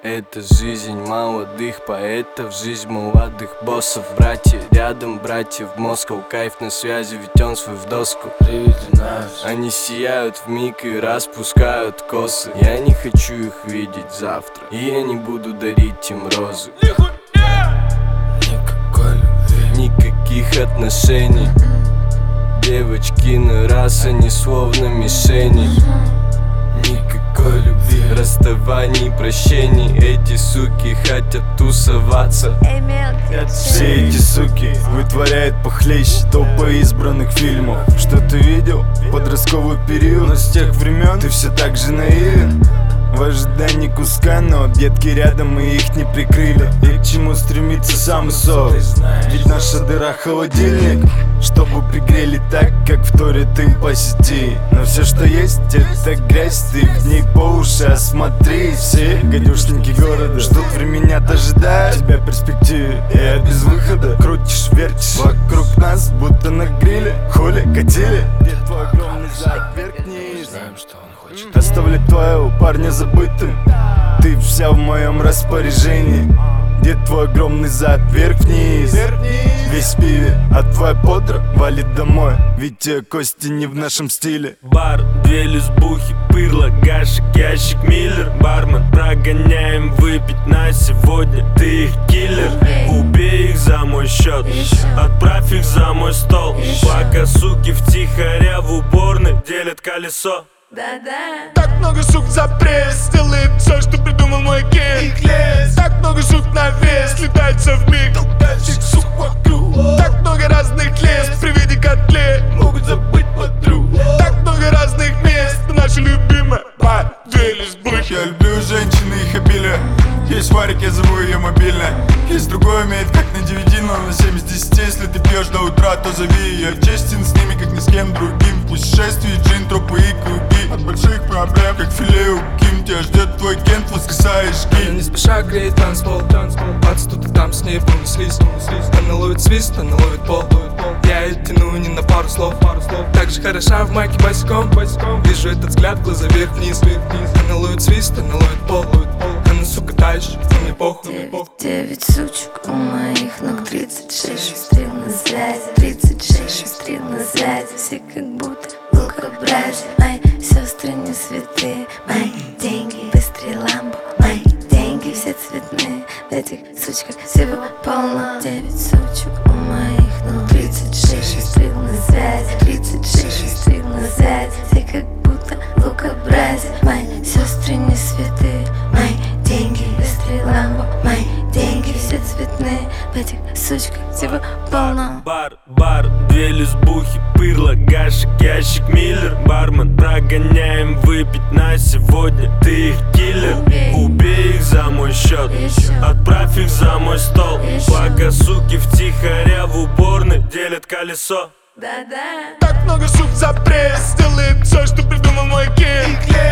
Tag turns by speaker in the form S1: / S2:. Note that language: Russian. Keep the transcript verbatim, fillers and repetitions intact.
S1: Это жизнь молодых поэтов, жизнь молодых боссов. Братья рядом, братья в Москву. Кайф на связи, ведь он свой в доску. Они сияют вмиг и распускают косы. Я не хочу их видеть завтра, и я не буду дарить им розы.
S2: Никакой любви,
S1: никаких отношений. Девочки на раз, они словно мишени.
S2: никакой любви,
S1: расставаний, прощений. Эти суки хотят тусоваться.
S3: Все эти суки вытворяют похлеще топа избранных фильмов. Что ты видел? Подростковый период. Но с тех времен ты все так же наивен. В ожидании куска, но объедки рядом, и их не прикрыли. И к чему стремится сам сов? Ведь наша дыра холодильник, чтобы пригрели так, как вторят им по сети. Но все, что есть, это грязь, ты в ней по уши осмотри. Все гадюшники города ждут времени, ожидают тебя в перспективе, и от без выхода крутишь, вертишь вокруг нас, будто на гриле. Хули, катили, где твой огромный зад, вверх-вниз.
S2: знаем, что он хочет.
S3: Оставлять твоего парня забытым, ты вся в моем распоряжении. Где твой огромный зад, вверх-вниз, весь в пиве, а твоя подра валит домой, ведь те кости не в нашем стиле.
S4: Бар, две лесбухи, пырло, гашек, ящик, миллер. Бармен, прогоняем выпить на сегодня. Ты их киллер, убей их за мой счет, отправь их за мой стол. Пока суки втихаря в уборной делят колесо.
S5: Да-да.
S6: Так много сук за пресс, делает все, что придумал мой ген. Так много сук на вес, летается в миг, толкающих сук вокруг. Так много разных лес, при виде котлет могут забыть подруг. Так много разных мест, но наша любимая бар, две лесбухи.
S3: Я люблю женщин и их обилие. Есть варик, я зову ее мобильная. Есть другой умеет как на девяти, но на семь из десяти. Если ты пьешь до утра, то зови. Я честен с ними, как ни с кем другим. В путешествии джин, тропы и круги. От больших проблем, как филе у Ким. Тебя ждет твой кент, воскресаешь
S2: Она
S3: гель.
S2: не спеша греет танцпол, Бац, тут и там с ней пронеслись. Она ловит свист, она ловит пол. Я ее тяну не на пару слов. Так же хороша в майке босиком. Вижу этот взгляд, глаза вверх-вниз. Она ловит свист, она ловит пол. Она, сука, тащит, но мне похуй, мне похуй.
S5: Девять сучек у моих ног, тридцать шесть шестрил на связи, тридцать шесть шестрил на связи. Все как будто лукобразие. Мои сестры не святые, мои деньги быстрее ламбо. Мои деньги все цветные, в этих сучках всего полно. Девять сучек у моих ног, тридцать шесть шестрил на связи, тридцать шесть шестрил на связи. Все как будто лукобразие. Мои сестры не святые, мои деньги быстрее ламбо. Мои деньги все цветные, в этих сучках всего полно.
S4: Бар, бар, две лесбухи, пырло, гашек, ящик, миллер. Бармен, прогоняем выпить на сегодня. Ты их киллер, убей их за мой счет, отправь их за мой стол. Пока суки втихаря в уборной делят колесо.
S5: Да-да.
S6: Так много сук за пресс, делает все, что придумал мой ген.